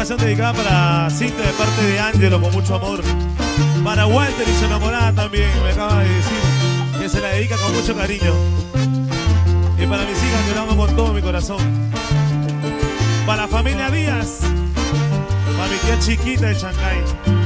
canción dedicada para Cinta de parte de Ángelo con mucho amor. Para Walter y su enamorada también, me acaba de decir que se la dedica con mucho cariño. Y para mis hijas que la amo con todo mi corazón. Para la familia Díaz, para mi tía chiquita de Chancay.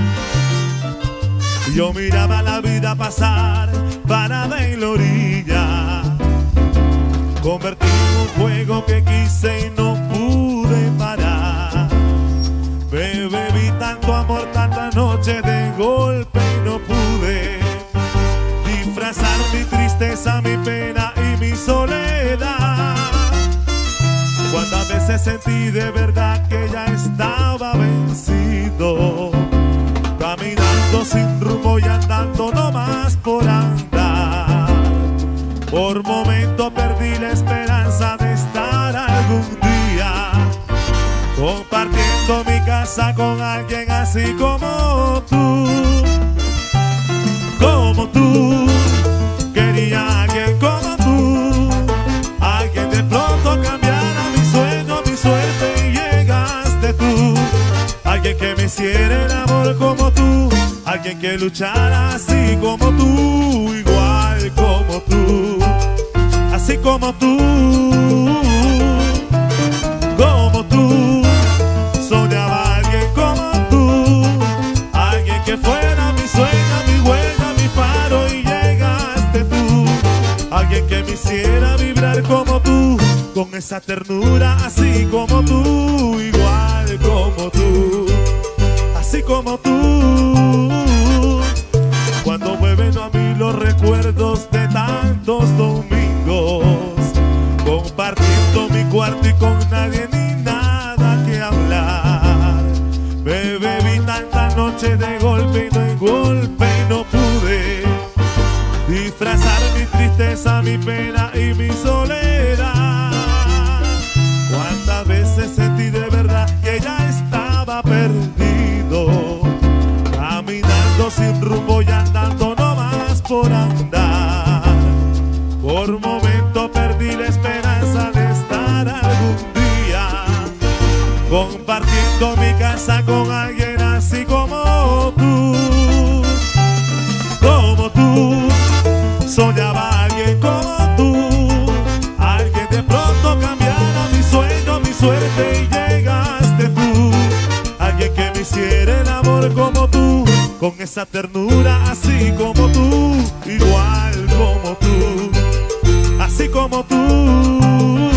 Yo miraba la vida pasar parada en la orilla, convertí en un juego que quise y no pude parar. Me bebí tanto amor, tanta noche de golpe y no pude disfrazar mi tristeza, mi pena y mi soledad. Cuántas veces sentí de verdad que ya estaba vencido, caminando sin rumbo y andando nomás por andar. Por momento perdí la esperanza de estar algún día compartiendo mi casa con alguien así como tú. Como tú, quería a alguien como tú, alguien de pronto cambiara mi sueño, mi suerte y llegaste tú. Alguien que me hiciera el amor como tú, alguien que luchara así como tú, igual como tú, así como tú, como tú. Soñaba a alguien como tú, alguien que fuera mi sueño, mi huella, mi faro y llegaste tú. Alguien que me hiciera vibrar como tú, con esa ternura así como tú, igual como tú, así como tú. Cuando vuelven a mí los recuerdos de tantos domingos, compartiendo mi cuarto y con nadie ni nada que hablar. Me bebí tanta noche de golpe y no en golpe y no pude disfrazar mi tristeza, mi pena y mi soledad. Cuántas veces sentí de verdad que ya estaba perdido, caminando sin rumbo y andando nomás por andar. Por momento perdí la esperanza de estar algún día compartiendo mi casa con alguien así como tú. Como tú, soñaba a alguien como tú, alguien de pronto cambiara mi sueño, mi suerte y llegaste tú. Alguien que me hiciera el amor como tú, con esa ternura así como tú, igual como tú, así como tú,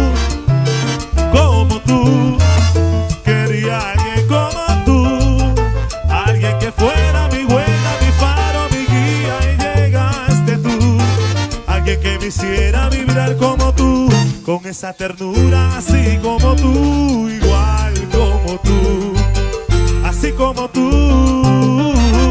como tú. Quería a alguien como tú, alguien que fuera mi huella, mi faro, mi guía y llegaste tú. Alguien que me hiciera vibrar como tú, con esa ternura así como tú, igual como tú, así como tú.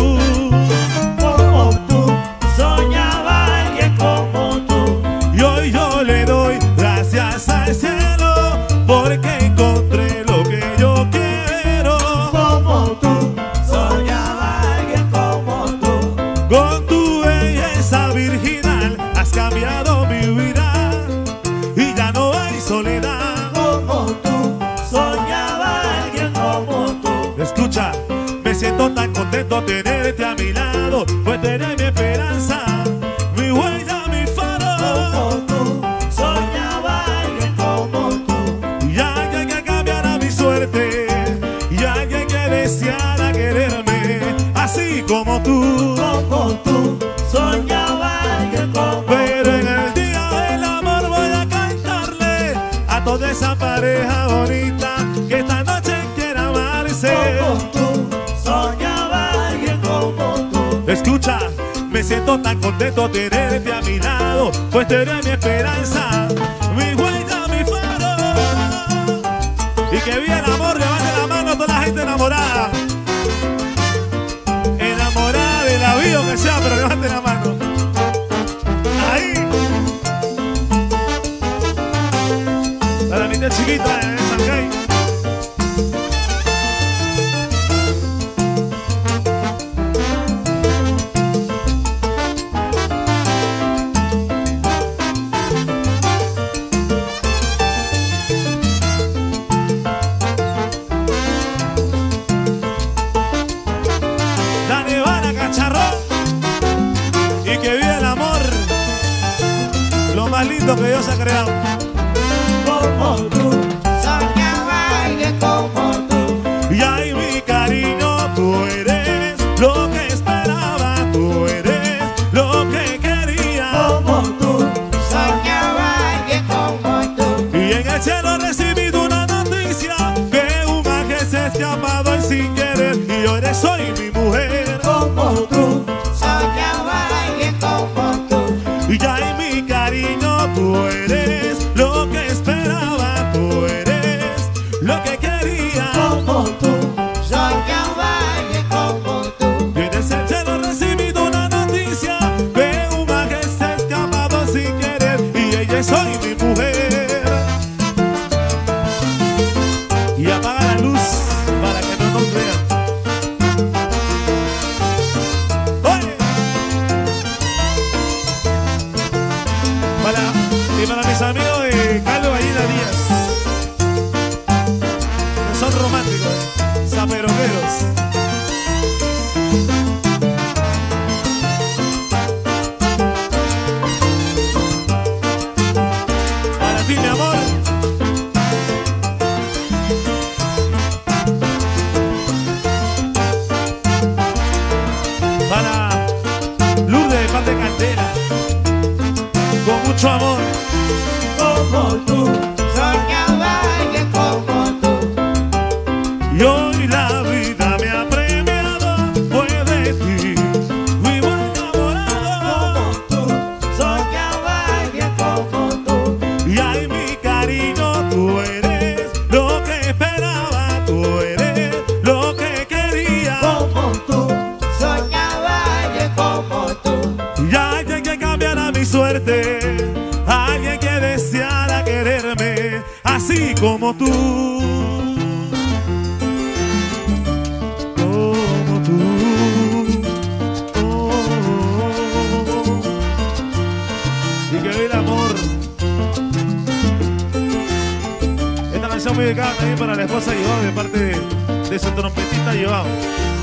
Como tú, soñaba a alguien como tú. Y hoy yo le doy gracias al cielo porque encontré lo que yo quiero. Como tú, soñaba a alguien como tú. Con tu belleza virginal has cambiado mi vida y ya no hay soledad. Como tú, soñaba a alguien como tú. Escucha, me siento tan contento tenerte a mi lado, pues tener mi esperanza, mi huella, mi faro. Como tú, soñaba a alguien como tú. Y alguien que cambiara mi suerte, y alguien que deseara quererme así como tú. Como tú, soñaba a alguien como tú. Pero en el día del amor voy a cantarle a toda esa pareja bonita que esta noche quiere amarse. Como tú, soñaba a alguien como tú. Escucha, me siento tan contento tenerte a mi lado, pues tener mi esperanza, mi huella, mi faro. Y que viva el amor, levante la mano a toda la gente enamorada. Enamorada de la vida o que sea, pero levante la mano. Ahí. Para mi tía chiquita de Chancay. Dios ha creado. Como tú, soñaba alguien como tú. Y ay, mi cariño, tú eres lo que esperaba, tú eres lo que quería. Como tú, soñaba alguien como tú. Y en el cielo he recibido una noticia que un ángel se ha escapado y sin querer, y hoy eres hoy mi mujer. Como tú, soñaba alguien como tú. Y ay, mi cariño, tú eres lo que esperaba, tú eres lo que quería. Como tú, soñaba alguien como tú. Y en el cielo he recibido una noticia que un ángel se ha escapado sin querer, y ella es hoy mi mujer. Y apaga la luz para que no nos vean. Oye. Y para mis amigos de Carlos Ballina Díaz, que son románticos, zaperoqueros. Para ti, mi amor. Para Lourdes de Pan de Candela, con mucho amor. Como tú, soñaba alguien como tú. Y hoy la vida me ha premiado, fue de ti, vivo enamorado. Como tú, soñaba alguien como tú. Y ay, mi cariño, tú eres lo que esperaba, tú eres lo que quería. Como tú, soñaba alguien como tú. Y alguien que cambiara mi suerte, alguien que deseara quererme así como tú. Como tú. Oh. Y que hoy el amor. Esta canción muy dedicada también para la esposa Joao, de parte de su trompetista Joao.